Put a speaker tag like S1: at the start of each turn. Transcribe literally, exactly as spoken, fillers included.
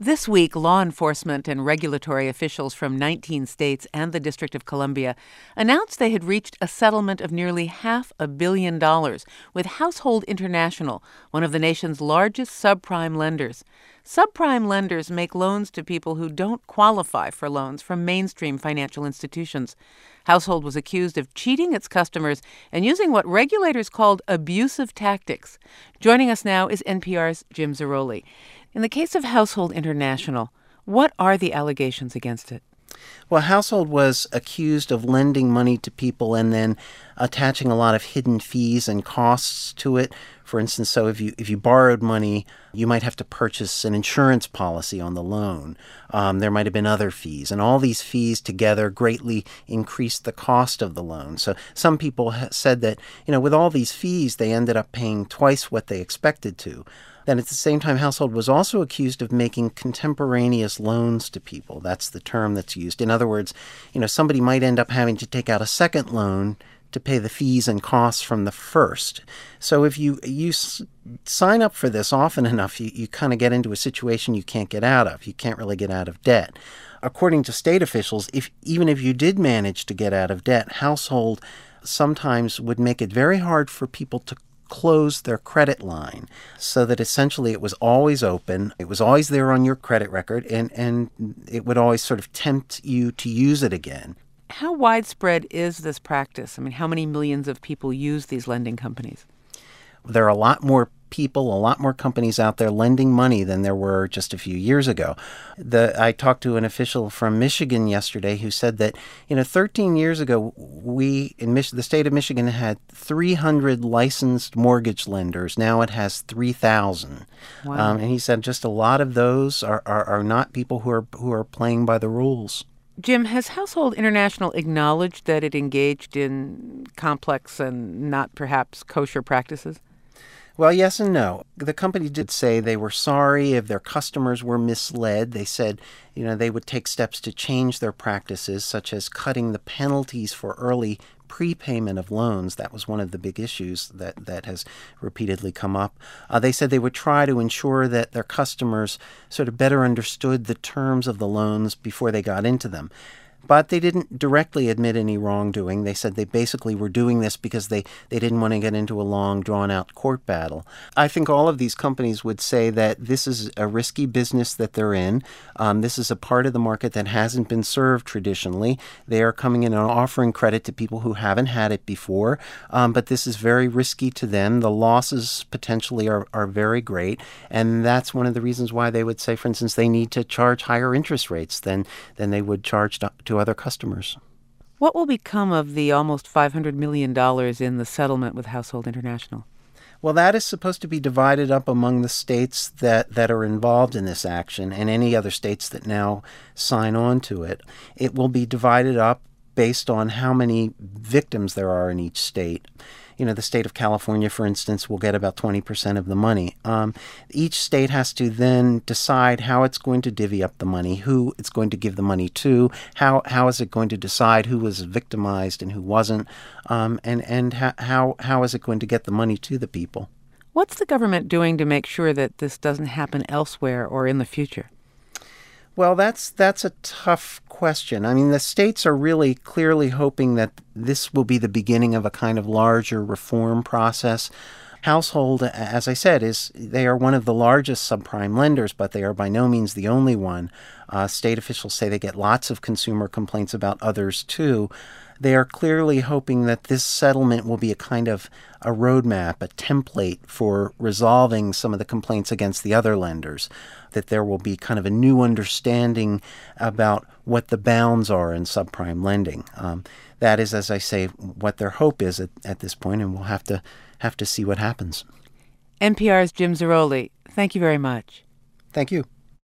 S1: This week, law enforcement and regulatory officials from nineteen states and the District of Columbia announced they had reached a settlement of nearly half a billion dollars with Household International, one of the nation's largest subprime lenders. Subprime lenders make loans to people who don't qualify for loans from mainstream financial institutions. Household was accused of cheating its customers and using what regulators called abusive tactics. Joining us now is N P R's Jim Zarroli. In the case of Household International, what are the allegations against it?
S2: Well, Household was accused of lending money to people and then attaching a lot of hidden fees and costs to it. For instance, so if you if you borrowed money, you might have to purchase an insurance policy on the loan. Um, there might have been other fees, and all these fees together greatly increased the cost of the loan. So some people ha- said that, you know, with all these fees, they ended up paying twice what they expected to. Then at the same time, Household was also accused of making contemporaneous loans to people. That's the term that's used. In other words, you know, somebody might end up having to take out a second loan to pay the fees and costs from the first. So if you you s- sign up for this often enough, you, you kind of get into a situation you can't get out of. You can't really get out of debt. According to state officials, if even if you did manage to get out of debt, Household sometimes would make it very hard for people to close their credit line, so that essentially it was always open, it was always there on your credit record, and, and it would always sort of tempt you to use it again.
S1: How widespread is this practice? I mean, how many millions of people use these lending companies?
S2: There are a lot more people, a lot more companies out there lending money than there were just a few years ago. The, I talked to an official from Michigan yesterday who said that, you know, thirteen years ago, we in Mich- the state of Michigan had three hundred licensed mortgage lenders. Now it has three thousand.
S1: Wow.
S2: Um, and he said just a lot of those are, are, are not people who are who are playing by the rules.
S1: Jim, has Household International acknowledged that it engaged in complex and not perhaps kosher practices?
S2: Well, yes and no. The company did say they were sorry if their customers were misled. They said, you know, they would take steps to change their practices, such as cutting the penalties for early prepayment of loans. That was one of the big issues that, that has repeatedly come up. Uh, they said they would try to ensure that their customers sort of better understood the terms of the loans before they got into them. But they didn't directly admit any wrongdoing. They said they basically were doing this because they, they didn't want to get into a long, drawn-out court battle. I think all of these companies would say that this is a risky business that they're in. Um, this is a part of the market that hasn't been served traditionally. They are coming in and offering credit to people who haven't had it before, um, but this is very risky to them. The losses potentially are, are very great, and that's one of the reasons why they would say, for instance, they need to charge higher interest rates than, than they would charge to, to other customers.
S1: What will become of the almost five hundred million dollars in the settlement with Household International?
S2: Well, that is supposed to be divided up among the states that, that are involved in this action and any other states that now sign on to it. It will be divided up based on how many victims there are in each state. You know, the state of California, for instance, will get about twenty percent of the money. Um, each state has to then decide how it's going to divvy up the money, who it's going to give the money to, how how is it going to decide who was victimized and who wasn't, um, and, and ha- how how is it going to get the money to the people.
S1: What's the government doing to make sure that this doesn't happen elsewhere or in the future?
S2: Well, that's that's a tough question. I mean, the states are really clearly hoping that this will be the beginning of a kind of larger reform process. Household, as I said, is they are one of the largest subprime lenders, but they are by no means the only one. Uh, state officials say they get lots of consumer complaints about others, too. They are clearly hoping that this settlement will be a kind of a roadmap, a template for resolving some of the complaints against the other lenders, that there will be kind of a new understanding about what the bounds are in subprime lending. Um, that is, as I say, what their hope is at, at this point, and we'll have to have to see what happens.
S1: N P R's Jim Zarroli, thank you very much.
S2: Thank you.